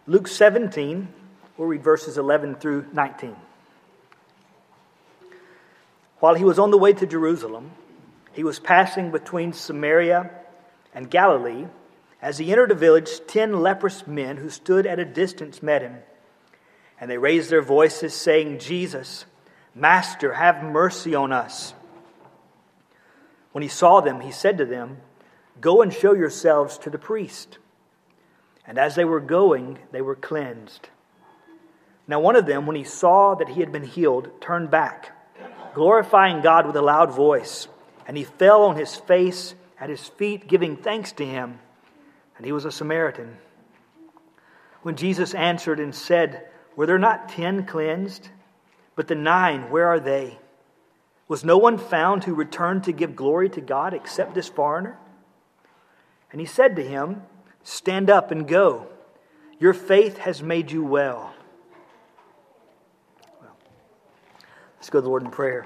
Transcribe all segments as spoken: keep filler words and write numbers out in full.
Luke seventeen, we'll read verses eleven through nineteen. While he was on the way to Jerusalem, he was passing between Samaria and Galilee. As he entered a village, ten leprous men who stood at a distance met him. And they raised their voices, saying, "Jesus, Master, have mercy on us." When he saw them, he said to them, "Go and show yourselves to the priest." And as they were going, they were cleansed. Now one of them, when he saw that he had been healed, turned back, glorifying God with a loud voice. And he fell on his face at his feet, giving thanks to him. And he was a Samaritan. When Jesus answered and said, "Were there not ten cleansed? But the nine, where are they? Was no one found who returned to give glory to God except this foreigner?" And he said to him, "Stand up and go. Your faith has made you well." Well, let's go to the Lord in prayer.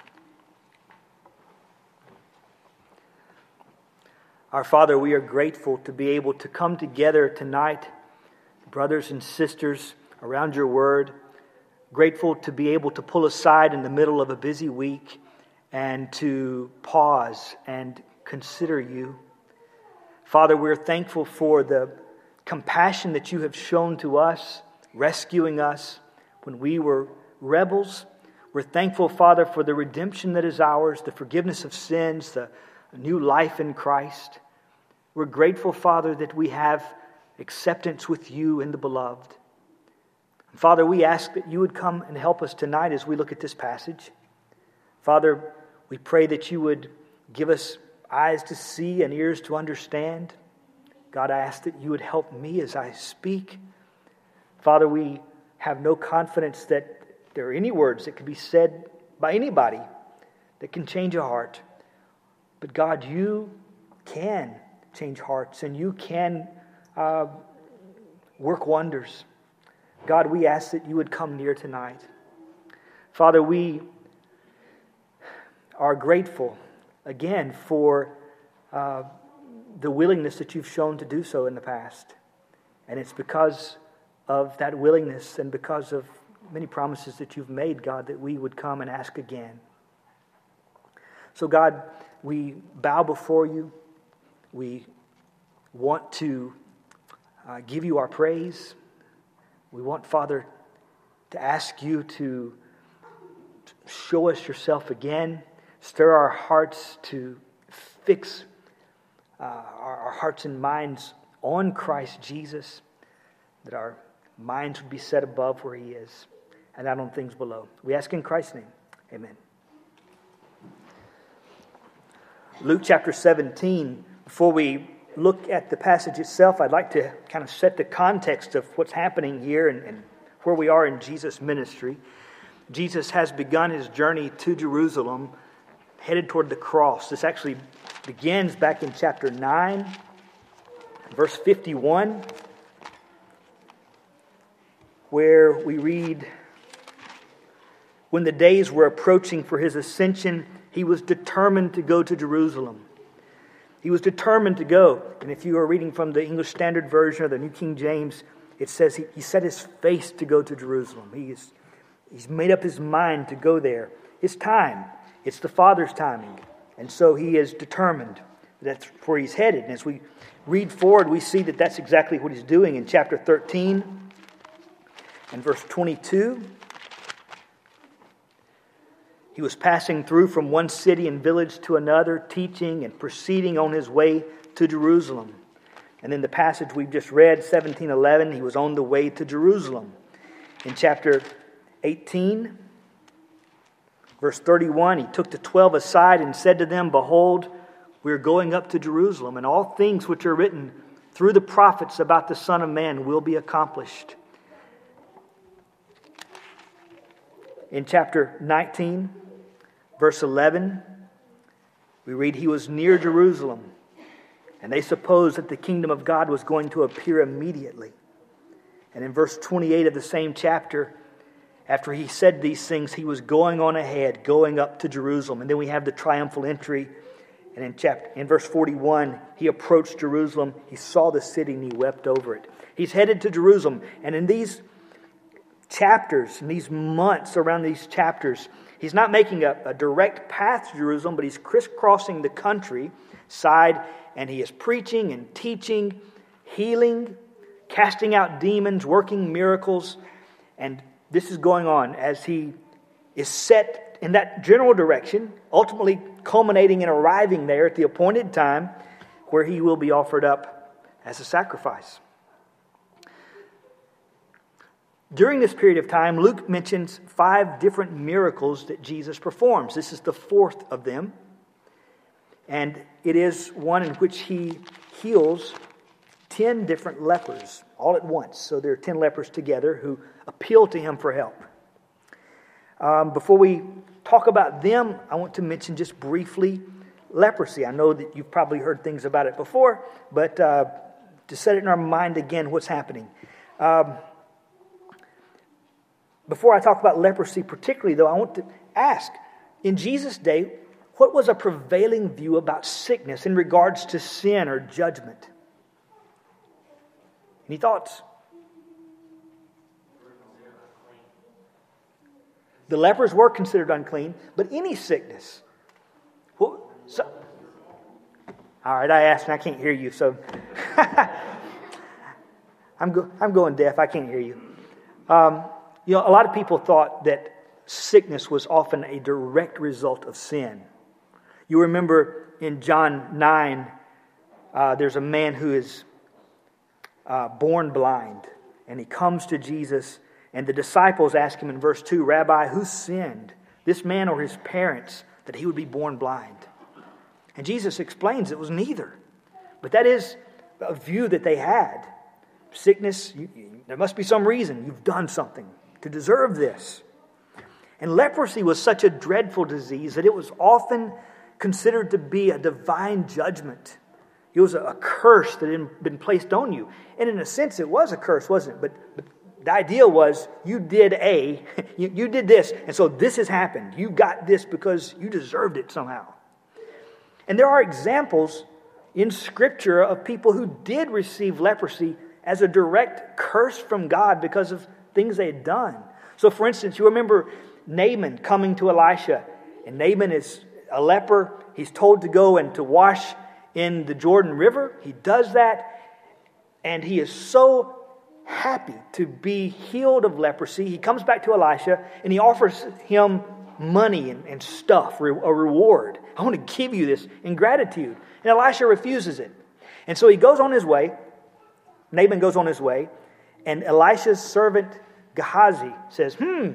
Our Father, we are grateful to be able to come together tonight, brothers and sisters, around your word. Grateful to be able to pull aside in the middle of a busy week and to pause and consider you. Father, we're thankful for the compassion that you have shown to us, rescuing us when we were rebels. We're thankful, Father, for the redemption that is ours, the forgiveness of sins, the new life in Christ. We're grateful, Father, that we have acceptance with you in the beloved. Father, we ask that you would come and help us tonight as we look at this passage. Father, we pray that you would give us eyes to see and ears to understand. God, I ask that you would help me as I speak. Father, we have no confidence that there are any words that can be said by anybody that can change a heart. But God, you can change hearts and you can uh, work wonders. God, we ask that you would come near tonight. Father, we are grateful again for uh, the willingness that you've shown to do so in the past. And it's because of that willingness and because of many promises that you've made, God, that we would come and ask again. So God, we bow before you. We want to uh, give you our praise. We want, Father, to ask you to show us yourself again. Stir our hearts to fix uh, our, our hearts and minds on Christ Jesus, that our minds would be set above where he is and not on things below. We ask in Christ's name. Amen. Luke chapter seventeen. Before we look at the passage itself, I'd like to kind of set the context of what's happening here and, and where we are in Jesus' ministry. Jesus has begun his journey to Jerusalem, headed toward the cross. This actually begins back in chapter nine, verse fifty-one, where we read, "When the days were approaching for his ascension, he was determined to go to Jerusalem." He was determined to go. And if you are reading from the English Standard Version or the New King James, it says he, he set his face to go to Jerusalem. He is, he's made up his mind to go there. It's time. It's the Father's timing. And so he is determined. That's where he's headed. And as we read forward, we see that that's exactly what he's doing in chapter thirteen and verse twenty-two. He was passing through from one city and village to another, teaching and proceeding on his way to Jerusalem. And in the passage we've just read, seventeen eleven, he was on the way to Jerusalem. In chapter eighteen, verse thirty-one, he took the twelve aside and said to them, "Behold, we are going up to Jerusalem, and all things which are written through the prophets about the Son of Man will be accomplished." In chapter nineteen, verse eleven, we read, "He was near Jerusalem, and they supposed that the kingdom of God was going to appear immediately." And in verse twenty-eight of the same chapter, after he said these things, he was going on ahead, going up to Jerusalem. And then we have the triumphal entry. And in chapter, in verse forty-one, he approached Jerusalem, he saw the city, and he wept over it. He's headed to Jerusalem. And in these chapters, in these months around these chapters, he's not making a, a direct path to Jerusalem, but he's crisscrossing the countryside, and he is preaching and teaching, healing, casting out demons, working miracles. And this is going on as he is set in that general direction, ultimately culminating in arriving there at the appointed time where he will be offered up as a sacrifice. During this period of time, Luke mentions five different miracles that Jesus performs. This is the fourth of them. And it is one in which he heals ten different lepers all at once. So there are ten lepers together who appeal to him for help. Um, before we talk about them, I want to mention just briefly leprosy. I know that you've probably heard things about it before, but uh, to set it in our mind again, what's happening. Um, before I talk about leprosy particularly, though, I want to ask, in Jesus' day, what was a prevailing view about sickness in regards to sin or judgment? Any thoughts? The lepers were considered unclean, but any sickness. Well, so, all right, I asked and I can't hear you, so I'm go, I'm going deaf. I can't hear you. Um, you know, a lot of people thought that sickness was often a direct result of sin. You remember in John nine, uh, there's a man who is uh, born blind, and he comes to Jesus. And the disciples ask him in verse two, Rabbi, who sinned, this man or his parents, that he would be born blind? And Jesus explains it was neither. But that is a view that they had. Sickness, you, you, there must be some reason. You've done something to deserve this. And leprosy was such a dreadful disease that it was often considered to be a divine judgment. It was a, a curse that had been placed on you. And in a sense, it was a curse, wasn't it? But, but the idea was you did A, you, you did this, and so this has happened. You got this because you deserved it somehow. And there are examples in Scripture of people who did receive leprosy as a direct curse from God because of things they had done. So for instance, you remember Naaman coming to Elisha, and Naaman is a leper. He's told to go and to wash in the Jordan River. He does that, and he is so happy to be healed of leprosy. He comes back to Elisha and he offers him money and, and stuff, a reward. I want to give you this in gratitude. And Elisha refuses it. And so he goes on his way. Naaman goes on his way. And Elisha's servant Gehazi says, hmm,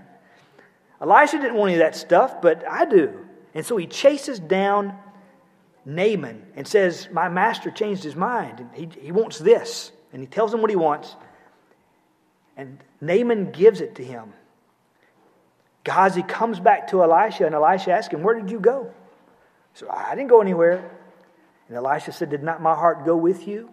Elisha didn't want any of that stuff, but I do. And so he chases down Naaman and says, my master changed his mind. And he, he wants this. And he tells him what he wants. And Naaman gives it to him. Gehazi comes back to Elisha, and Elisha asks him, where did you go? So I didn't go anywhere. And Elisha said, did not my heart go with you?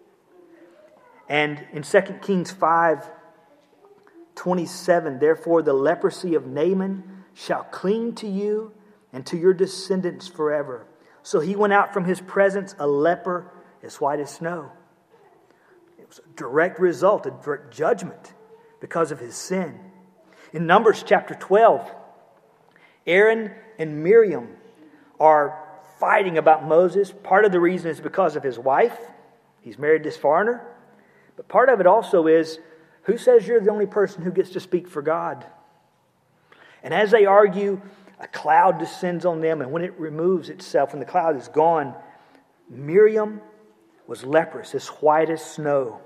And in Second Kings five twenty-seven, therefore the leprosy of Naaman shall cling to you and to your descendants forever. So he went out from his presence a leper as white as snow. A direct result, a direct judgment because of his sin. In Numbers chapter twelve, Aaron and Miriam are fighting about Moses. Part of the reason is because of his wife. He's married this foreigner. But part of it also is, who says you're the only person who gets to speak for God? And as they argue, a cloud descends on them, and when it removes itself and the cloud is gone, Miriam was leprous, as white as snow.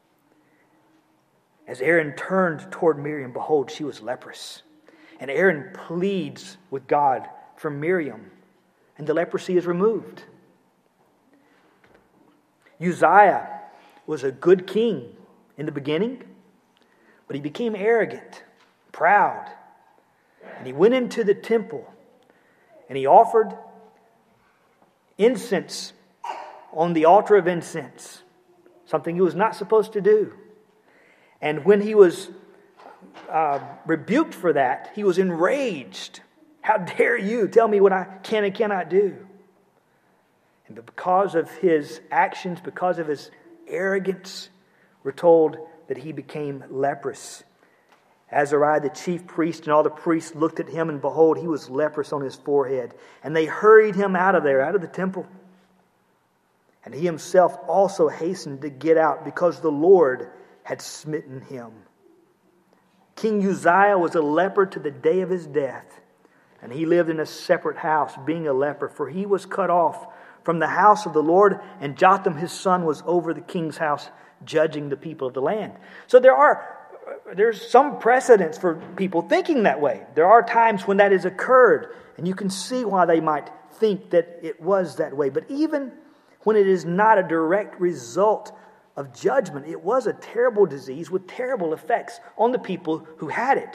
As Aaron turned toward Miriam, behold, she was leprous. And Aaron pleads with God for Miriam, and the leprosy is removed. Uzziah was a good king in the beginning, but he became arrogant, proud. And he went into the temple, and he offered incense on the altar of incense, something he was not supposed to do. And when he was uh, rebuked for that, he was enraged. How dare you tell me what I can and cannot do? And because of his actions, because of his arrogance, we're told that he became leprous. Azariah, the chief priest, and all the priests looked at him, and behold, he was leprous on his forehead. And they hurried him out of there, out of the temple. And he himself also hastened to get out, because the Lord had smitten him. King Uzziah was a leper to the day of his death, and he lived in a separate house, being a leper, for he was cut off from the house of the Lord, and Jotham his son was over the king's house, judging the people of the land. So there are There's some precedence for people thinking that way. There are times when that has occurred, and you can see why they might think that it was that way. But even when it is not a direct result of judgment, it was a terrible disease with terrible effects on the people who had it.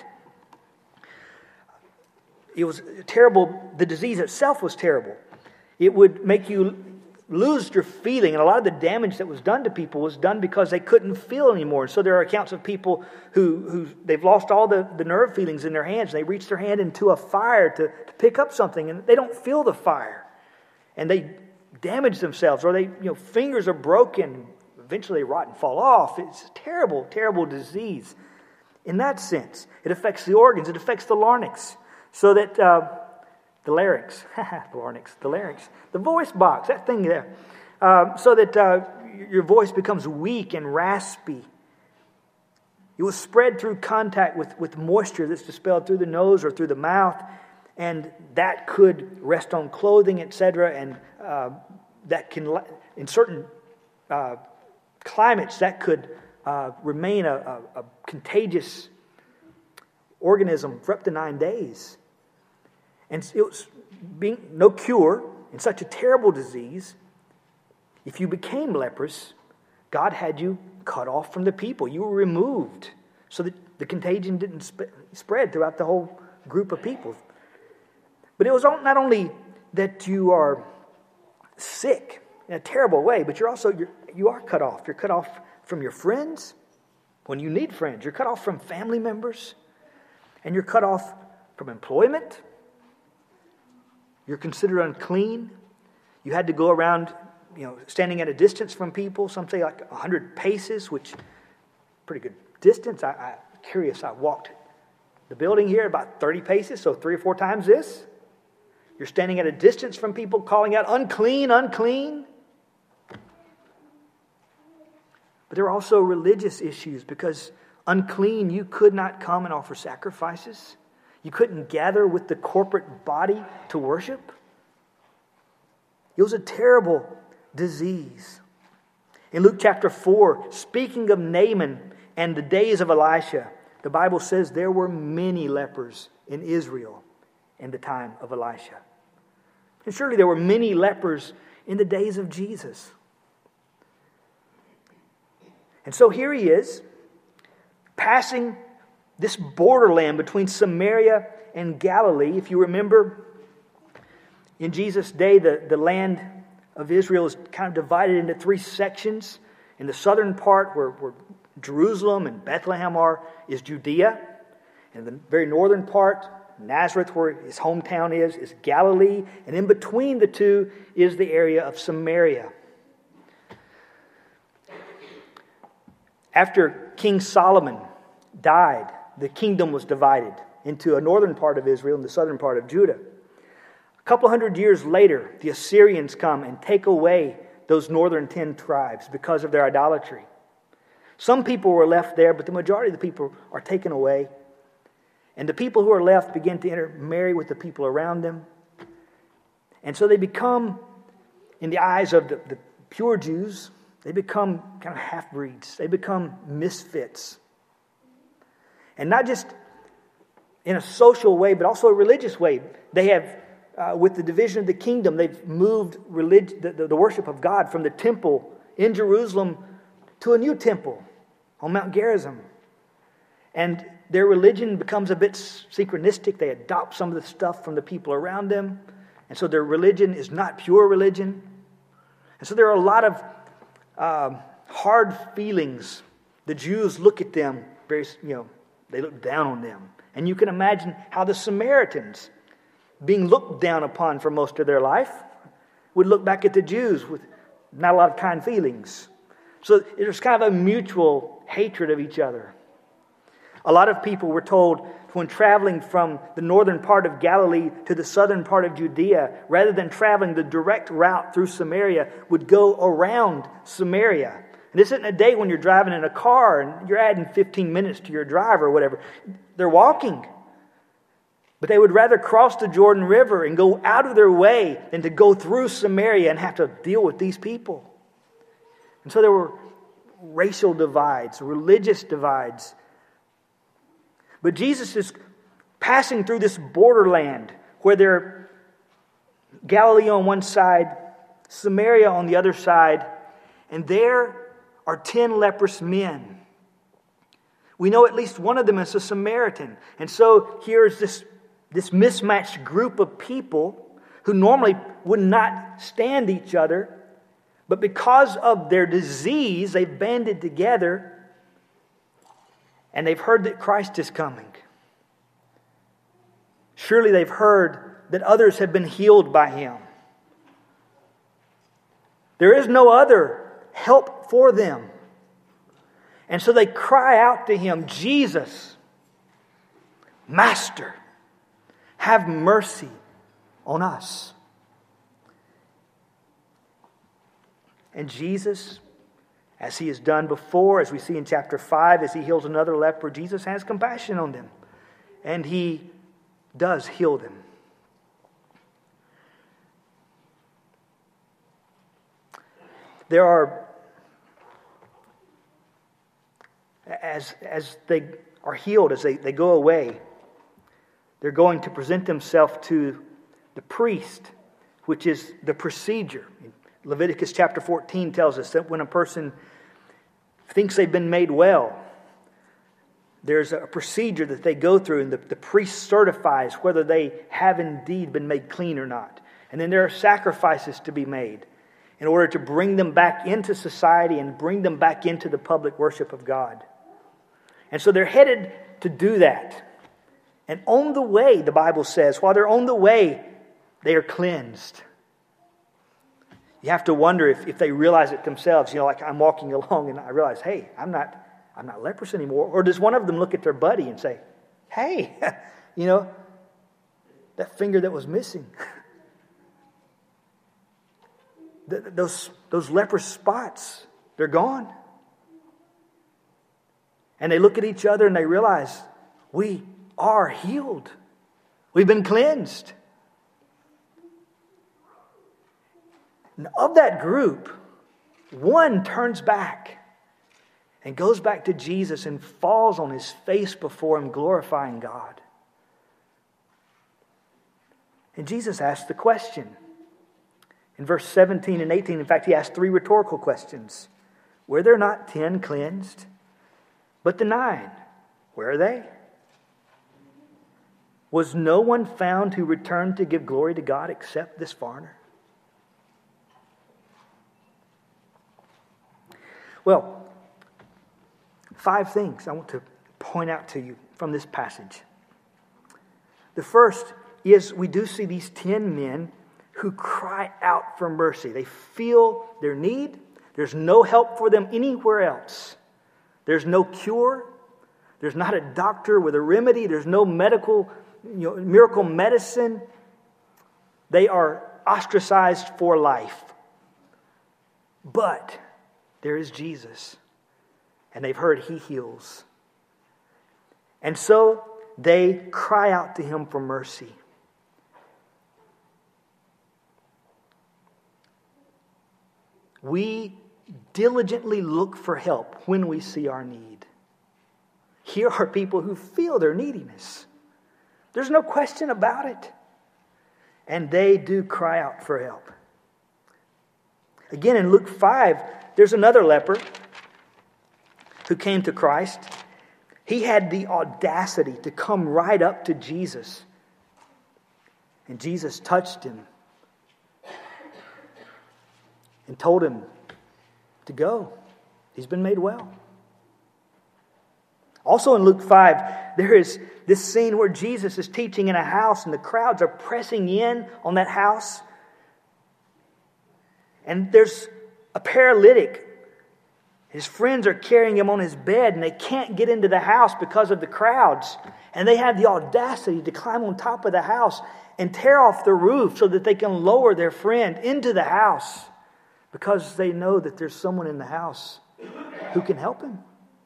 It was terrible. The disease itself was terrible. It would make you lose your feeling, and a lot of the damage that was done to people was done because they couldn't feel anymore. And so there are accounts of people who, who they've lost all the, the nerve feelings in their hands. They reach their hand into a fire to, to pick up something, and they don't feel the fire. And they damage themselves, or they, you know, fingers are broken. Eventually they rot and fall off. It's a terrible, terrible disease. In that sense, it affects the organs. It affects the larynx. So that... Uh, The larynx, the larynx, the larynx, the voice box, that thing there, uh, so that uh, your voice becomes weak and raspy. It was spread through contact with, with moisture that's dispelled through the nose or through the mouth, and that could rest on clothing, et cetera. And uh, that can, in certain uh, climates, that could uh, remain a, a, a contagious organism for up to nine days. And it was being no cure in such a terrible disease. If you became leprous, God had you cut off from the people. You were removed so that the contagion didn't sp- spread throughout the whole group of people. But it was not only that you are sick in a terrible way, but you're also you're, you are cut off. You're cut off from your friends when you need friends. You're cut off from family members, and you're cut off from employment. You're considered unclean. You had to go around, you know, standing at a distance from people, some say like one hundred paces, which is pretty good distance. I, I'm curious, I walked the building here about thirty paces, so three or four times this. You're standing at a distance from people calling out, unclean, unclean. But there are also religious issues, because unclean, you could not come and offer sacrifices. You couldn't gather with the corporate body to worship. It was a terrible disease. In Luke chapter four, speaking of Naaman and the days of Elisha, the Bible says there were many lepers in Israel in the time of Elisha. And surely there were many lepers in the days of Jesus. And so here he is, passing this borderland between Samaria and Galilee. If you remember, in Jesus' day, the, the land of Israel is kind of divided into three sections. In the southern part, where, where Jerusalem and Bethlehem are, is Judea. And the very northern part, Nazareth, where his hometown is, is Galilee. And in between the two is the area of Samaria. After King Solomon died, the kingdom was divided into a northern part of Israel and the southern part of Judah. A couple hundred years later, the Assyrians come and take away those northern ten tribes because of their idolatry. Some people were left there, but the majority of the people are taken away. And the people who are left begin to intermarry with the people around them. And so they become, in the eyes of the, the pure Jews, they become kind of half-breeds. They become misfits. And not just in a social way, but also a religious way. They have, uh, with the division of the kingdom, they've moved relig- the, the, the worship of God from the temple in Jerusalem to a new temple on Mount Gerizim. And their religion becomes a bit synchronistic. They adopt some of the stuff from the people around them. And so their religion is not pure religion. And so there are a lot of um, hard feelings. The Jews look at them very, you know, they look down on them. And you can imagine how the Samaritans, being looked down upon for most of their life, would look back at the Jews with not a lot of kind feelings. So there's kind of a mutual hatred of each other. A lot of people were told when traveling from the northern part of Galilee to the southern part of Judea, rather than traveling the direct route through Samaria, would go around Samaria. And this isn't a day when you're driving in a car and you're adding fifteen minutes to your drive or whatever. They're walking. But they would rather cross the Jordan River and go out of their way than to go through Samaria and have to deal with these people. And so there were racial divides, religious divides. But Jesus is passing through this borderland where there Galilee on one side, Samaria on the other side, and there are ten leprous men. We know at least one of them is a Samaritan. And so here's this, this mismatched group of people who normally would not stand each other, but because of their disease, they've banded together. And they've heard that Christ is coming. Surely they've heard that others have been healed by Him. There is no other help for them. And so they cry out to Him, Jesus, Master, have mercy on us. And Jesus, as He has done before, as we see in chapter five, as He heals another leper, Jesus has compassion on them. And He does heal them. There are, as, as they are healed, as they, they go away, they're going to present themselves to the priest, which is the procedure. Leviticus chapter fourteen tells us that when a person thinks they've been made well, there's a procedure that they go through, and the, the priest certifies whether they have indeed been made clean or not. And then there are sacrifices to be made in order to bring them back into society and bring them back into the public worship of God. And so they're headed to do that. And on the way, the Bible says, while they're on the way, they are cleansed. You have to wonder if, if they realize it themselves. You know, like I'm walking along and I realize, hey, I'm not I'm not leprous anymore. Or does one of them look at their buddy and say, hey, you know, that finger that was missing. those, those leprous spots, they're gone. And they look at each other and they realize, we are healed. We've been cleansed. And of that group, one turns back and goes back to Jesus and falls on his face before Him, glorifying God. And Jesus asked the question. In verse seventeen and eighteen, in fact, He asked three rhetorical questions. Were there not ten cleansed? But the nine, where are they? Was no one found who returned to give glory to God except this foreigner? Well, five things I want to point out to you from this passage. The first is we do see these ten men who cry out for mercy. They feel their need. There's no help for them anywhere else. There's no cure. There's not a doctor with a remedy. There's no medical, you know, miracle medicine. They are ostracized for life. But there is Jesus. And they've heard He heals. And so they cry out to Him for mercy. We diligently look for help when we see our need. Here are people who feel their neediness. There's no question about it. And they do cry out for help. Again, in Luke five, there's another leper who came to Christ. He had the audacity to come right up to Jesus. And Jesus touched him and told him to go. He's been made well. Also in Luke five, there is this scene where Jesus is teaching in a house and the crowds are pressing in on that house. And there's a paralytic His friends are carrying him on his bed, and they can't get into the house because of the crowds. And they have the audacity to climb on top of the house and tear off the roof so that they can lower their friend into the house because they know that there's someone in the house who can help him.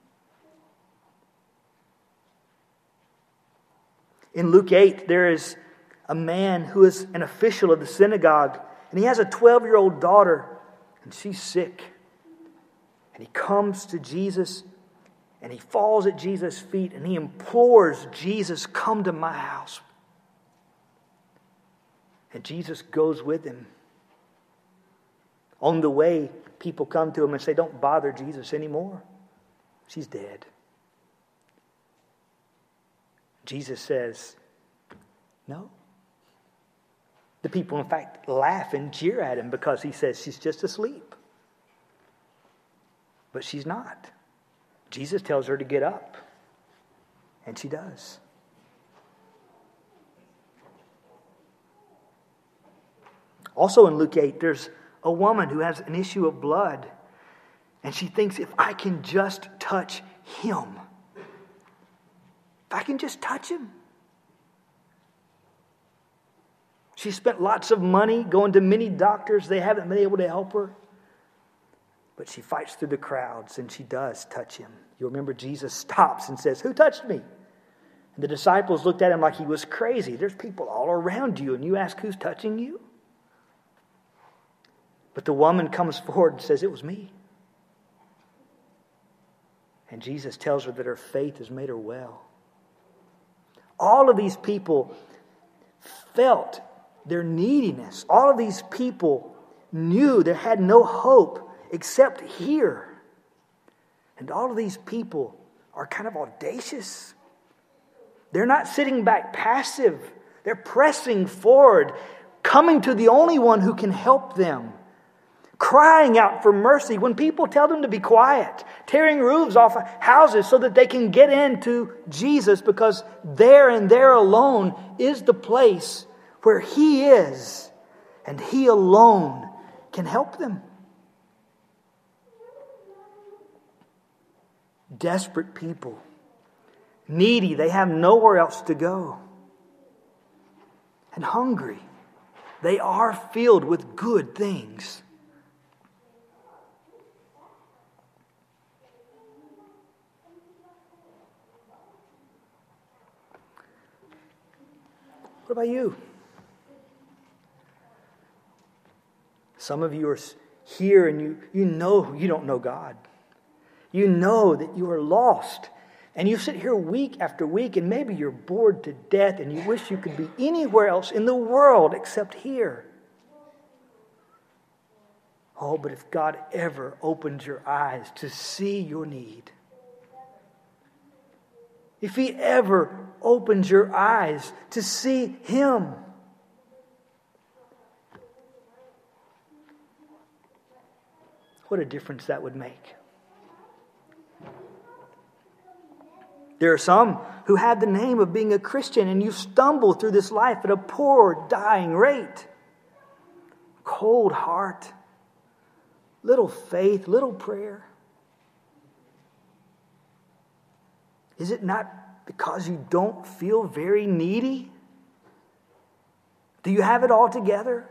In Luke eight, there is a man who is an official of the synagogue, and he has a twelve-year-old daughter, and she's sick. And he comes to Jesus, and he falls at Jesus' feet, and he implores Jesus, come to my house. And Jesus goes with him. On the way, people come to him and say, don't bother Jesus anymore. She's dead. Jesus says, no. The people, in fact, laugh and jeer at him because he says she's just asleep. But she's not. Jesus tells her to get up. And she does. Also in Luke eight, there's a woman who has an issue of blood. And she thinks, if I can just touch him. If I can just touch him. She spent lots of money going to many doctors. They haven't been able to help her. But she fights through the crowds, and she does touch him. You remember Jesus stops and says, who touched me? And the disciples looked at him like he was crazy. There's people all around you, and you ask who's touching you? But the woman comes forward and says, it was me. And Jesus tells her that her faith has made her well. All of these people felt their neediness. All of these people knew they had no hope except here. And all of these people are kind of audacious. They're not sitting back passive. They're pressing forward, coming to the only one who can help them, crying out for mercy when people tell them to be quiet, tearing roofs off of houses so that they can get into Jesus, because there and there alone is the place where He is, and He alone can help them. Desperate people, needy, they have nowhere else to go. And hungry, they are filled with good things. What about you? Some of you are here and you, you know you don't know God. You know that you are lost. And you sit here week after week and maybe you're bored to death and you wish you could be anywhere else in the world except here. Oh, but if God ever opens your eyes to see your need, if He ever opens your eyes to see Him, what a difference that would make. There are some who have the name of being a Christian, and you stumble through this life at a poor, dying rate. Cold heart, little faith, little prayer. Is it not because you don't feel very needy? Do you have it all together?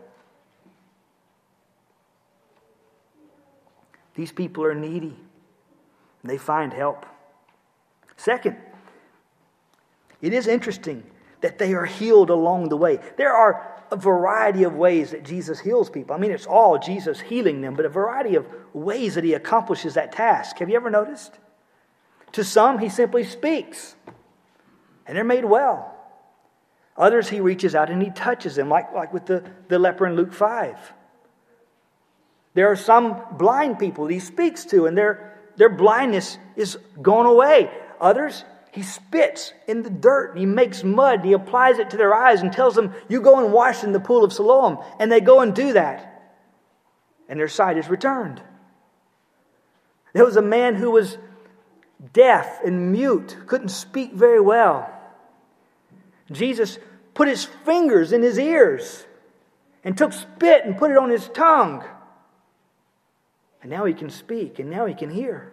These people are needy. They find help. Second, it is interesting that they are healed along the way. There are a variety of ways that Jesus heals people. I mean, it's all Jesus healing them, but a variety of ways that He accomplishes that task. Have you ever noticed? To some, He simply speaks, and they're made well. Others, He reaches out and He touches them, like, like with the, the leper in Luke five. There are some blind people He speaks to, and their, their blindness is gone away. Others, He spits in the dirt, and He makes mud, and He applies it to their eyes and tells them, you go and wash in the pool of Siloam. And they go and do that. And their sight is returned. There was a man who was deaf and mute, couldn't speak very well. Jesus put His fingers in his ears and took spit and put it on his tongue. And now he can speak, and now he can hear.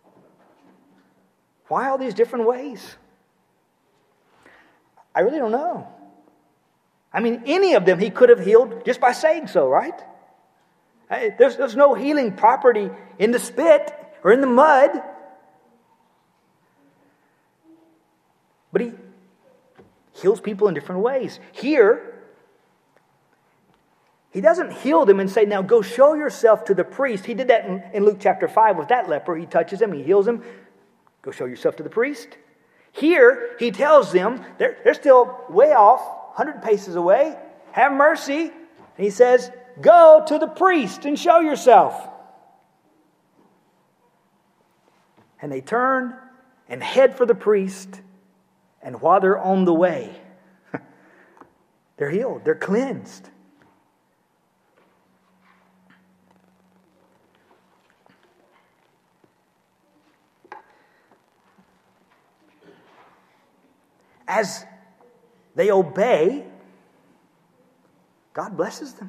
Why all these different ways? I really don't know. I mean, any of them he could have healed just by saying so, right? There's, there's no healing property in the spit or in the mud. But he heals people in different ways. Here, he doesn't heal them and say, now go show yourself to the priest. He did that in, in Luke chapter five with that leper. He touches him, he heals him. Go show yourself to the priest. Here, he tells them, they're, they're still way off, one hundred paces away. Have mercy. And he says, go to the priest and show yourself. And they turn and head for the priest. And while they're on the way, they're healed. They're cleansed. As they obey, God blesses them.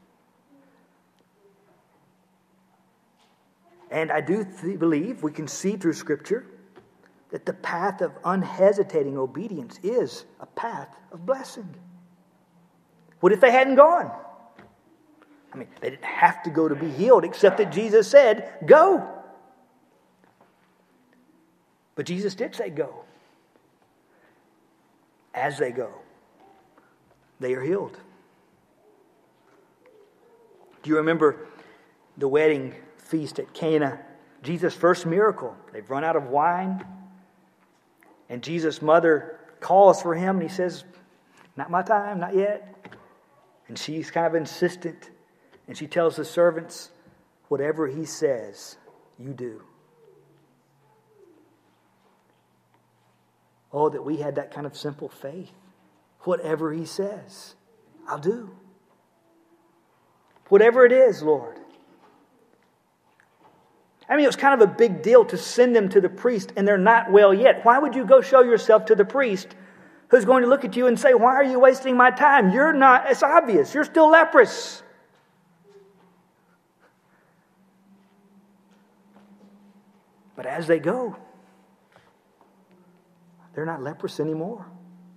And I do th- believe we can see through Scripture that the path of unhesitating obedience is a path of blessing. What if they hadn't gone? I mean, they didn't have to go to be healed, except that Jesus said, go. But Jesus did say go. As they go, they are healed. Do you remember the wedding feast at Cana? Jesus' first miracle. They've run out of wine. And Jesus' mother calls for him, and he says, not my time, not yet. And she's kind of insistent. And she tells the servants, whatever he says, you do. Oh, that we had that kind of simple faith. Whatever he says, I'll do. Whatever it is, Lord. I mean, it was kind of a big deal to send them to the priest and they're not well yet. Why would you go show yourself to the priest who's going to look at you and say, why are you wasting my time? You're not, it's obvious, you're still leprous. But as they go, they're not leprous anymore.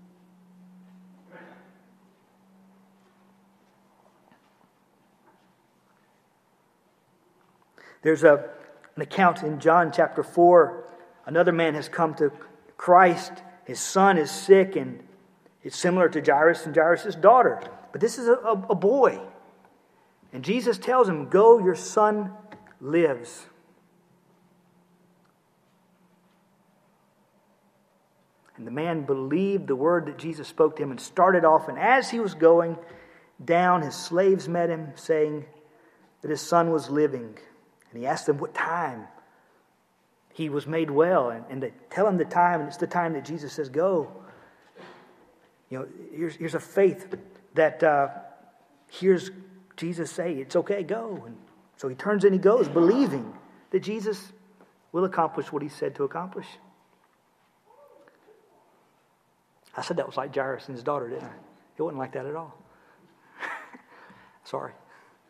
There's a, an account in John chapter four. Another man has come to Christ. His son is sick, and it's similar to Jairus and Jairus' daughter. But this is a, a, a boy. And Jesus tells him, go, your son lives. And the man believed the word that Jesus spoke to him and started off. And as he was going down, his slaves met him, saying that his son was living. And he asked them what time he was made well. And, and they tell him the time, and it's the time that Jesus says, go. You know, here's, here's a faith that uh, hears Jesus say, it's okay, go. And so he turns and he goes, believing that Jesus will accomplish what he said to accomplish. I said that was like Jairus and his daughter, didn't I? It wasn't like that at all. Sorry.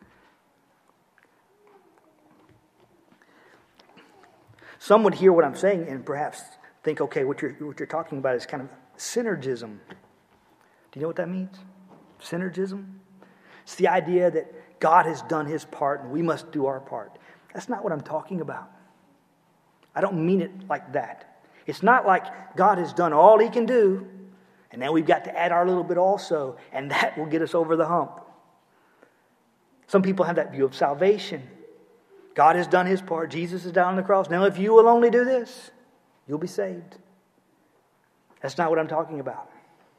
Some would hear what I'm saying and perhaps think, okay, what you're, what you're talking about is kind of synergism. Do you know what that means? Synergism? It's the idea that God has done his part and we must do our part. That's not what I'm talking about. I don't mean it like that. It's not like God has done all he can do and now we've got to add our little bit also, and that will get us over the hump. Some people have that view of salvation. God has done his part. Jesus is down on the cross. Now if you will only do this, you'll be saved. That's not what I'm talking about.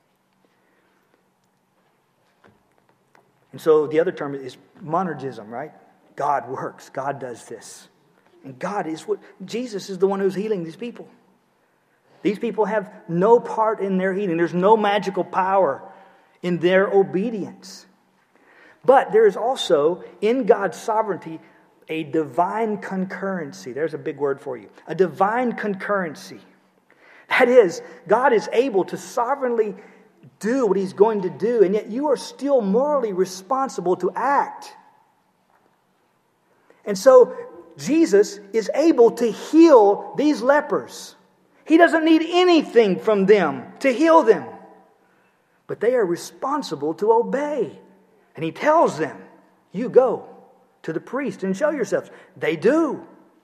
And so the other term is monergism, right? God works. God does this. And God is what... Jesus is the one who's healing these people. These people have no part in their healing. There's no magical power in their obedience. But there is also, in God's sovereignty, a divine concurrency. There's a big word for you. A divine concurrency. That is, God is able to sovereignly do what he's going to do, and yet you are still morally responsible to act. And so, Jesus is able to heal these lepers. He doesn't need anything from them to heal them. But they are responsible to obey. And he tells them, you go to the priest and show yourselves. They do.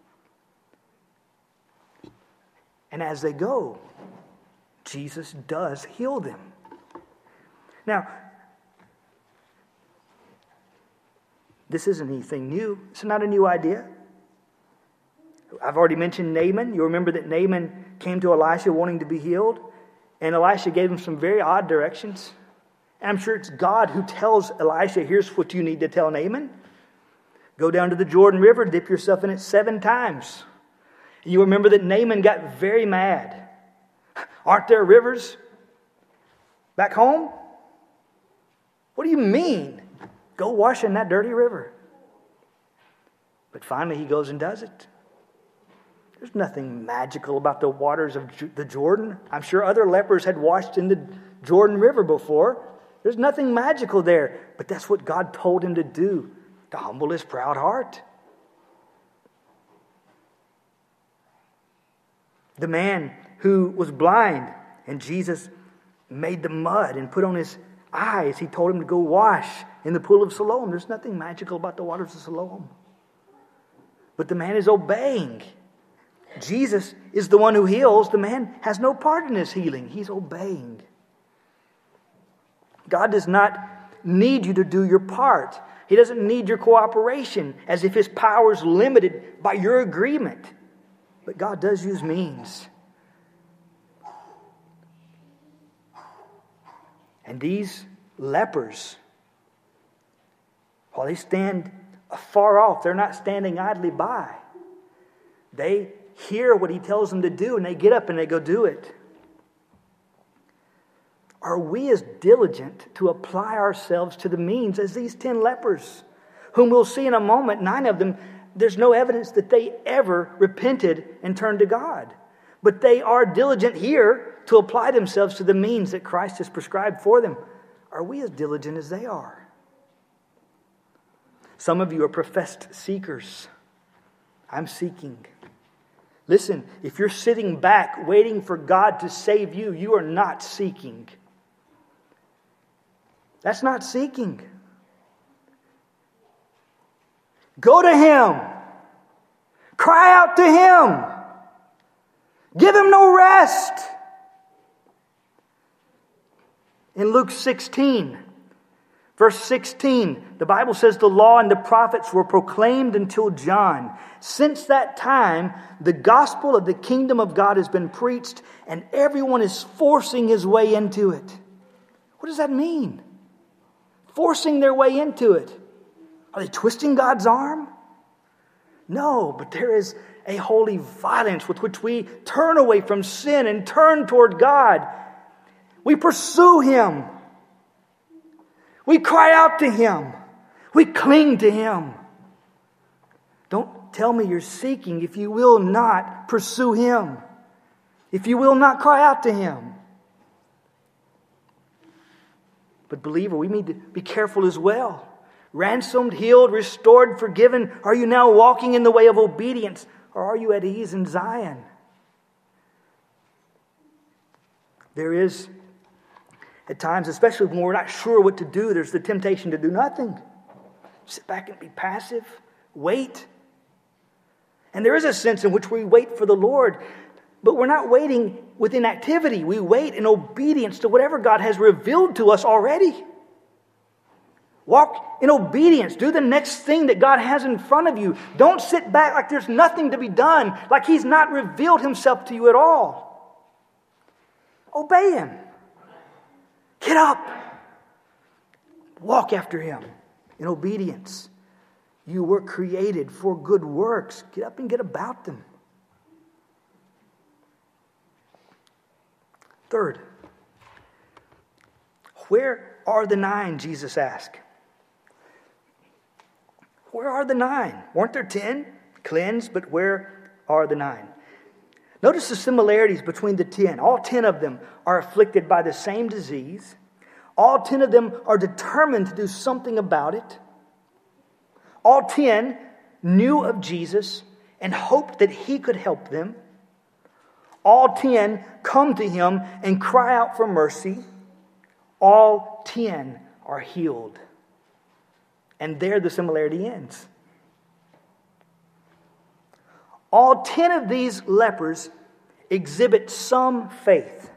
And as they go, Jesus does heal them. Now, this isn't anything new. It's not a new idea. I've already mentioned Naaman. You remember that Naaman came to Elisha wanting to be healed, and Elisha gave him some very odd directions. And I'm sure it's God who tells Elisha, here's what you need to tell Naaman. Go down to the Jordan River, dip yourself in it seven times. And you remember that Naaman got very mad. Aren't there rivers back home? What do you mean? Go wash in that dirty river. But finally he goes and does it. There's nothing magical about the waters of the Jordan. I'm sure other lepers had washed in the Jordan River before. There's nothing magical there. But that's what God told him to do, to humble his proud heart. The man who was blind, and Jesus made the mud and put on his eyes. He told him to go wash in the pool of Siloam. There's nothing magical about the waters of Siloam. But the man is obeying. Jesus is the one who heals. The man has no part in his healing. He's obeying. God does not need you to do your part. He doesn't need your cooperation, as if his power is limited by your agreement. But God does use means. And these lepers, while they stand afar off, they're not standing idly by. They hear what he tells them to do, and they get up and they go do it. Are we as diligent to apply ourselves to the means as these ten lepers, whom we'll see in a moment? Nine of them, there's no evidence that they ever repented and turned to God. But they are diligent here to apply themselves to the means that Christ has prescribed for them. Are we as diligent as they are? Some of you are professed seekers. I'm seeking. Listen, if you're sitting back waiting for God to save you, you are not seeking. That's not seeking. Go to Him. Cry out to Him. Give Him no rest. In Luke sixteen, verse sixteen, the Bible says the law and the prophets were proclaimed until John. Since that time, the gospel of the kingdom of God has been preached, and everyone is forcing his way into it. What does that mean? Forcing their way into it. Are they twisting God's arm? No, but there is a holy violence with which we turn away from sin and turn toward God. We pursue Him. We cry out to Him. We cling to Him. Don't tell me you're seeking if you will not pursue Him. If you will not cry out to Him. But believer, we need to be careful as well. Ransomed, healed, restored, forgiven. Are you now walking in the way of obedience? Or are you at ease in Zion? There is, at times, especially when we're not sure what to do, there's the temptation to do nothing. Sit back and be passive. Wait. And there is a sense in which we wait for the Lord. But we're not waiting with inactivity. We wait in obedience to whatever God has revealed to us already. Walk in obedience. Do the next thing that God has in front of you. Don't sit back like there's nothing to be done, like He's not revealed Himself to you at all. Obey Him. Get up. Walk after Him in obedience. You were created for good works. Get up and get about them. Third, where are the nine, Jesus asked. Where are the nine? Weren't there ten? Cleansed, but where are the nine? Notice the similarities between the ten. All ten of them are afflicted by the same disease. All ten of them are determined to do something about it. All ten knew of Jesus and hoped that he could help them. All ten come to him and cry out for mercy. All ten are healed. And there the similarity ends. All ten of these lepers exhibit some faith.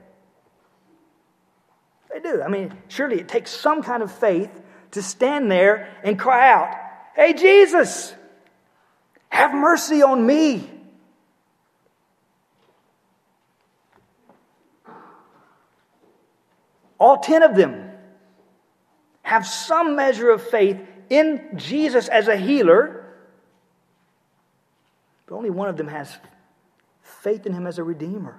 They do. I mean, surely it takes some kind of faith to stand there and cry out, "Hey, Jesus, have mercy on me." All ten of them have some measure of faith in Jesus as a healer, but only one of them has faith in him as a redeemer.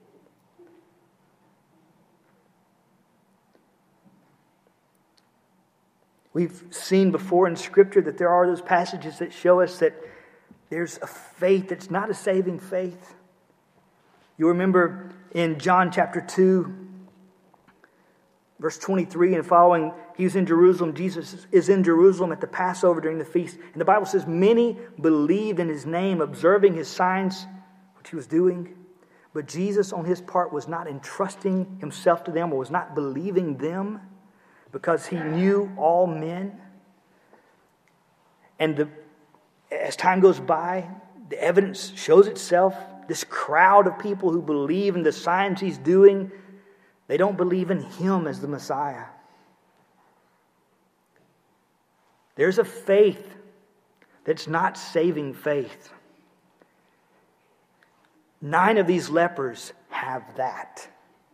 We've seen before in Scripture that there are those passages that show us that there's a faith that's not a saving faith. You remember in John chapter two, verse twenty-three and following, he was in Jerusalem. Jesus is in Jerusalem at the Passover during the feast. And the Bible says, many believed in his name, observing his signs, which he was doing. But Jesus, on his part, was not entrusting himself to them or was not believing them because he knew all men. And the, as time goes by, the evidence shows itself. This crowd of people who believe in the signs he's doing, they don't believe in him as the Messiah. There's a faith that's not saving faith. Nine of these lepers have that.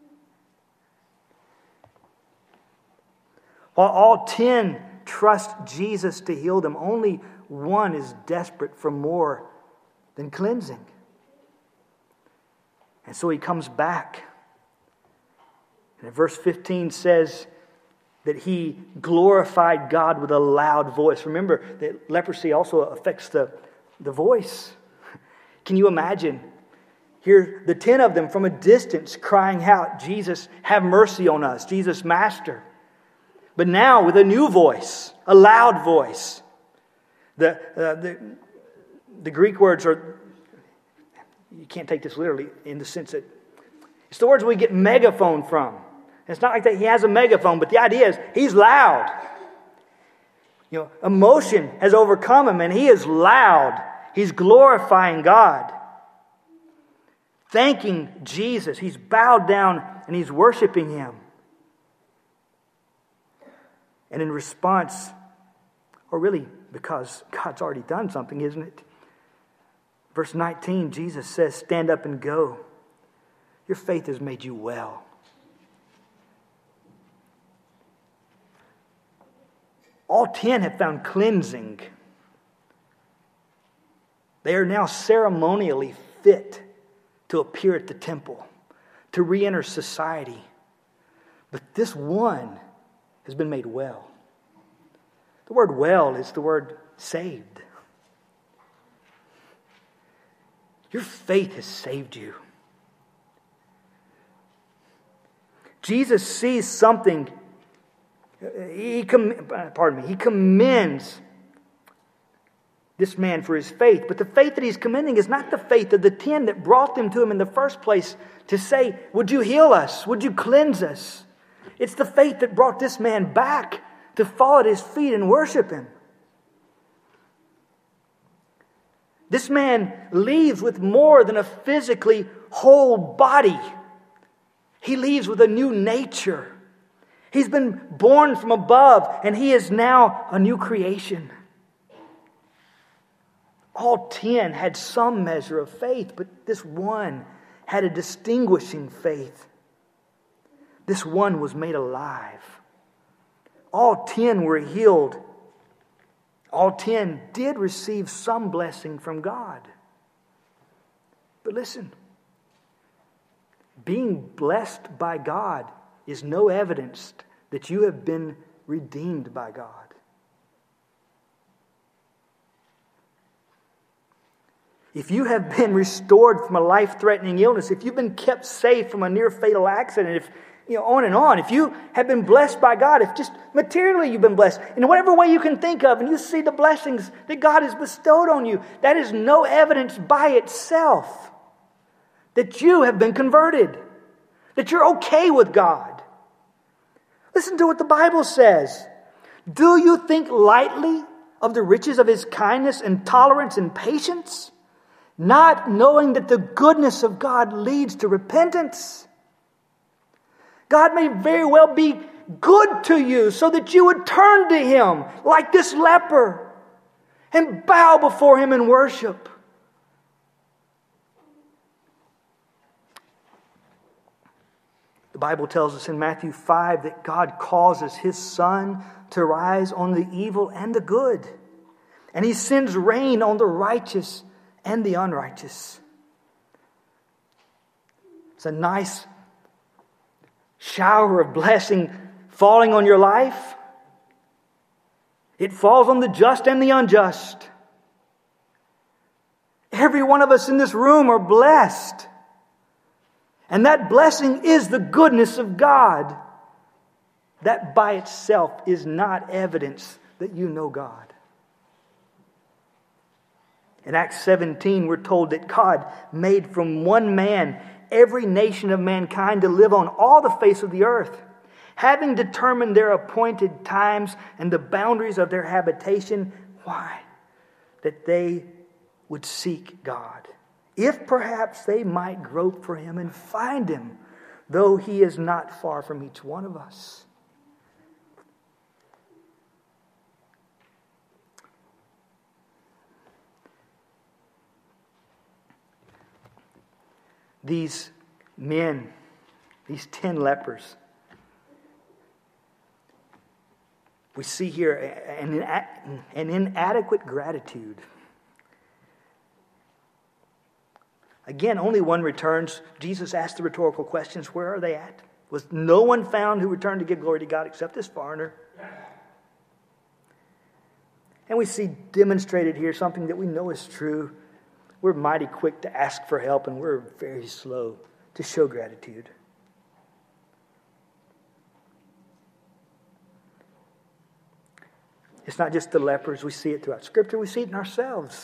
While all ten trust Jesus to heal them, only one is desperate for more than cleansing. And so he comes back. And verse fifteen says that he glorified God with a loud voice. Remember that leprosy also affects the, the voice. Can you imagine? Here, the ten of them from a distance crying out, "Jesus, have mercy on us. Jesus, Master." But now with a new voice, a loud voice. The, uh, the, the Greek words are, you can't take this literally in the sense that it's the words we get megaphone from. It's not like that he has a megaphone, but the idea is he's loud. You know, emotion has overcome him and he is loud. He's glorifying God. Thanking Jesus. He's bowed down and he's worshiping him. And in response, or really because God's already done something, isn't it? Verse nineteen, Jesus says, "Stand up and go. Your faith has made you well." All ten have found cleansing. They are now ceremonially fit to appear at the temple, to re-enter society. But this one has been made well. The word well is the word saved. Your faith has saved you. Jesus sees something. He com- pardon me. He commends this man for his faith. But the faith that he's commending is not the faith of the ten that brought them to him in the first place to say, "Would you heal us? Would you cleanse us?" It's the faith that brought this man back to fall at his feet and worship him. This man leaves with more than a physically whole body. He leaves with a new nature. He's been born from above, and he is now a new creation. All ten had some measure of faith, but this one had a distinguishing faith. This one was made alive. All ten were healed. All ten did receive some blessing from God. But listen, being blessed by God is no evidence that you have been redeemed by God. If you have been restored from a life-threatening illness, if you've been kept safe from a near-fatal accident, if, you know, on and on. If you have been blessed by God, if just materially you've been blessed, in whatever way you can think of, and you see the blessings that God has bestowed on you, that is no evidence by itself that you have been converted, that you're okay with God. Listen to what the Bible says. Do you think lightly of the riches of His kindness and tolerance and patience, not knowing that the goodness of God leads to repentance? God may very well be good to you so that you would turn to Him like this leper and bow before Him in worship. The Bible tells us in Matthew five that God causes His sun to rise on the evil and the good, and He sends rain on the righteous and the unrighteous. It's a nice shower of blessing falling on your life. It falls on the just and the unjust. Every one of us in this room are blessed. And that blessing is the goodness of God. That by itself is not evidence that you know God. In Acts seventeen, we're told that God made from one man every nation of mankind to live on all the face of the earth, having determined their appointed times and the boundaries of their habitation. Why? That they would seek God, if perhaps they might grope for Him and find Him, though He is not far from each one of us. These men, these ten lepers, we see here an, an inadequate gratitude. Again, only one returns. Jesus asked the rhetorical questions, where are they at? Was no one found who returned to give glory to God except this foreigner? And we see demonstrated here something that we know is true. We're mighty quick to ask for help, and we're very slow to show gratitude. It's not just the lepers. We see it throughout Scripture. We see it in ourselves.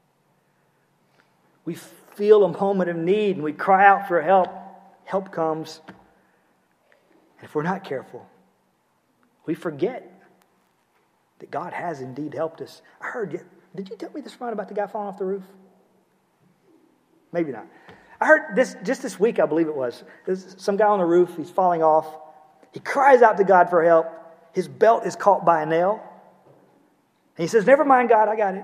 We feel a moment of need, and we cry out for help. Help comes. And if we're not careful, we forget that God has indeed helped us. I heard you. Did you tell me this one about the guy falling off the roof? Maybe not. I heard this just this week, I believe it was. There's some guy on the roof, he's falling off. He cries out to God for help. His belt is caught by a nail. And he says, never mind, God, I got it.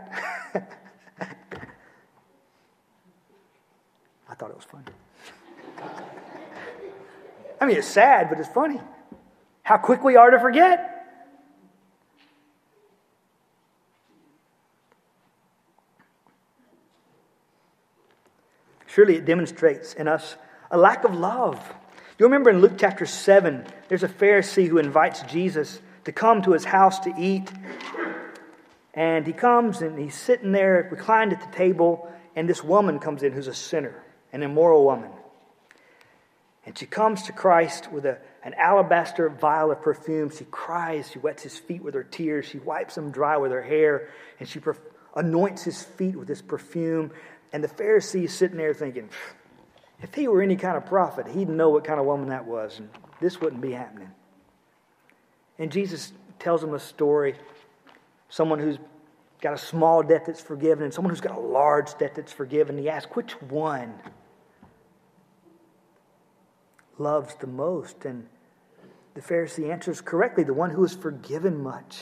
I thought it was funny. I mean, it's sad, but it's funny. How quick we are to forget. Surely it demonstrates in us a lack of love. You remember in Luke chapter seven, there's a Pharisee who invites Jesus to come to his house to eat. And he comes and he's sitting there reclined at the table, and this woman comes in who's a sinner, an immoral woman. And she comes to Christ with a, an alabaster vial of perfume. She cries, she wets his feet with her tears, she wipes them dry with her hair, and she perf- anoints his feet with this perfume. And the Pharisee is sitting there thinking, if he were any kind of prophet, he'd know what kind of woman that was, and this wouldn't be happening. And Jesus tells him a story. Someone who's got a small debt that's forgiven and someone who's got a large debt that's forgiven. He asks, which one loves the most? And the Pharisee answers correctly, the one who is forgiven much.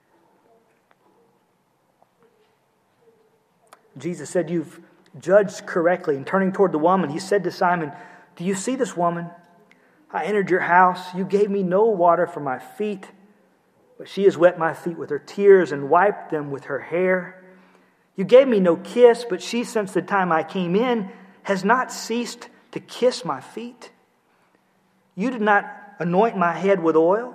Jesus said, you've judged correctly. And turning toward the woman, he said to Simon, do you see this woman? I entered your house. You gave me no water for my feet, but she has wet my feet with her tears and wiped them with her hair. You gave me no kiss, but she, since the time I came in, has not ceased to kiss my feet. You did not anoint my head with oil,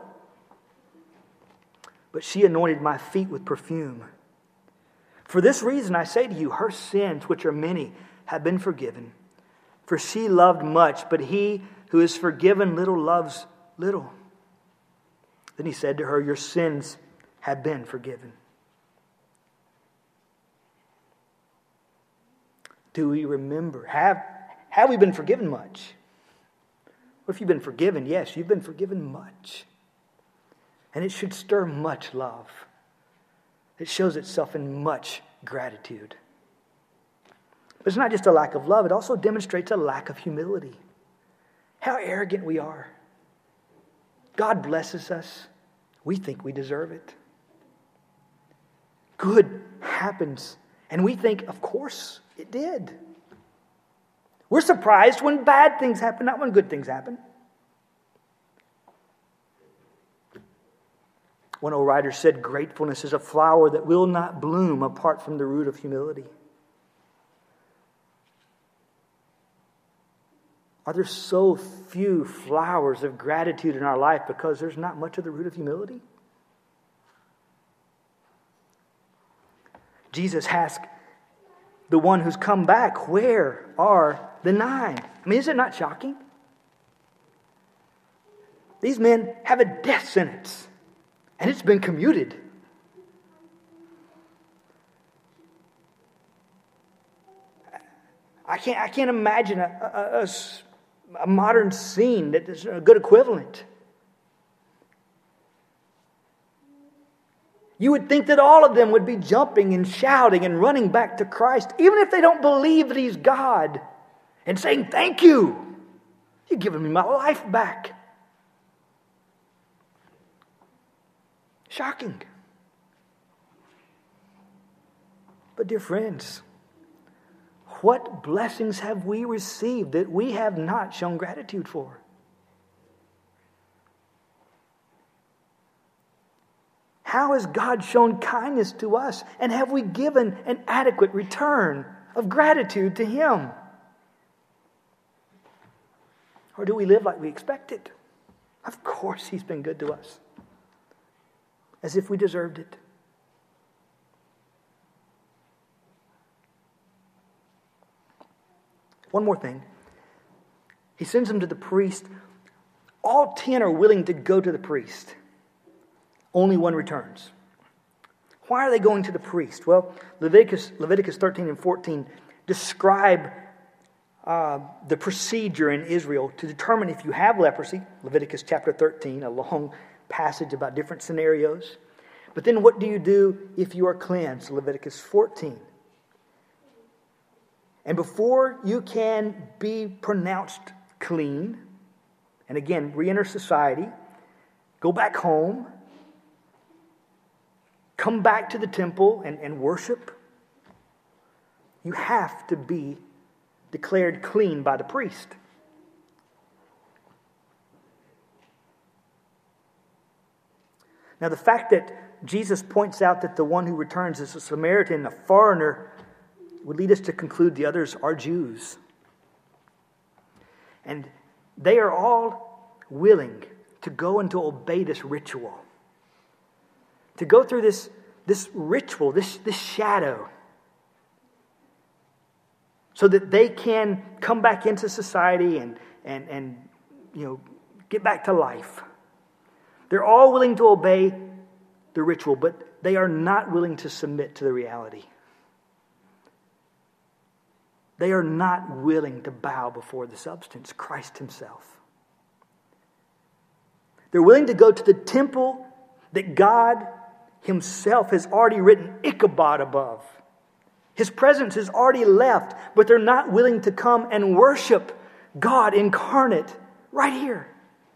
but she anointed my feet with perfume. For this reason I say to you, her sins, which are many, have been forgiven. For she loved much, but he who is forgiven little loves little. Then he said to her, your sins have been forgiven. Do we remember? Have, have we been forgiven much? Or if you've been forgiven, yes, you've been forgiven much. And it should stir much love. It shows itself in much gratitude. But it's not just a lack of love, it also demonstrates a lack of humility. How arrogant we are. God blesses us. We think we deserve it. Good happens, and we think, of course, it did. We're surprised when bad things happen, not when good things happen. One old writer said, gratefulness is a flower that will not bloom apart from the root of humility. Are there so few flowers of gratitude in our life because there's not much of the root of humility? Jesus asked the one who's come back, where are the nine? I mean, is it not shocking? These men have a death sentence, and it's been commuted. I can't, I can't imagine a, a, a, a modern scene that is a good equivalent. You would think that all of them would be jumping and shouting and running back to Christ, even if they don't believe that He's God, and saying, thank you. You've given me my life back. Shocking. But dear friends, what blessings have we received that we have not shown gratitude for? How has God shown kindness to us? And have we given an adequate return of gratitude to Him? Or do we live like we expected? Of course He's been good to us. As if we deserved it. One more thing. He sends them to the priest. All ten are willing to go to the priest. Only one returns. Why are they going to the priest? Well, Leviticus, Leviticus thirteen and fourteen describe uh, the procedure in Israel to determine if you have leprosy. Leviticus chapter thirteen, a long passage about different scenarios. But then what do you do if you are cleansed? Leviticus fourteen. And before you can be pronounced clean, and again, re-enter society, go back home, come back to the temple and, and worship, you have to be declared clean by the priest. Now, the fact that Jesus points out that the one who returns is a Samaritan, a foreigner, would lead us to conclude the others are Jews. And they are all willing to go and to obey this ritual. To go through this, this ritual, this, this shadow, so that they can come back into society and, and, and you know, get back to life. They're all willing to obey the ritual, but they are not willing to submit to the reality. They are not willing to bow before the substance, Christ Himself. They're willing to go to the temple that God Himself has already written Ichabod above. His presence is already left, but they're not willing to come and worship God incarnate right here.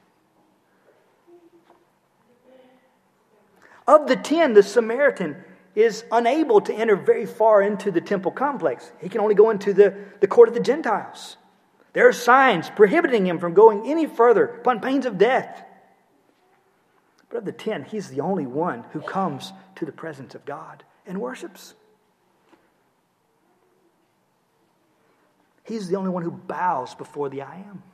Of the ten, the Samaritan is unable to enter very far into the temple complex. He can only go into the, the court of the Gentiles. There are signs prohibiting him from going any further upon pains of death. But of the ten, he's the only one who comes to the presence of God and worships. He's the only one who bows before the I Am.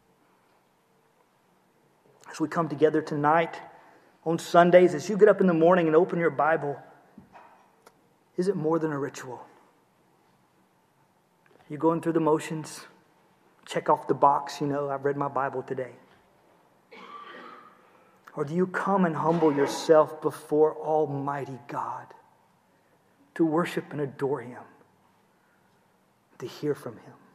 As we come together tonight, on Sundays, as you get up in the morning and open your Bible, is it more than a ritual? You're going through the motions, check off the box, you know, I've read my Bible today? Or do you come and humble yourself before Almighty God to worship and adore Him, to hear from Him?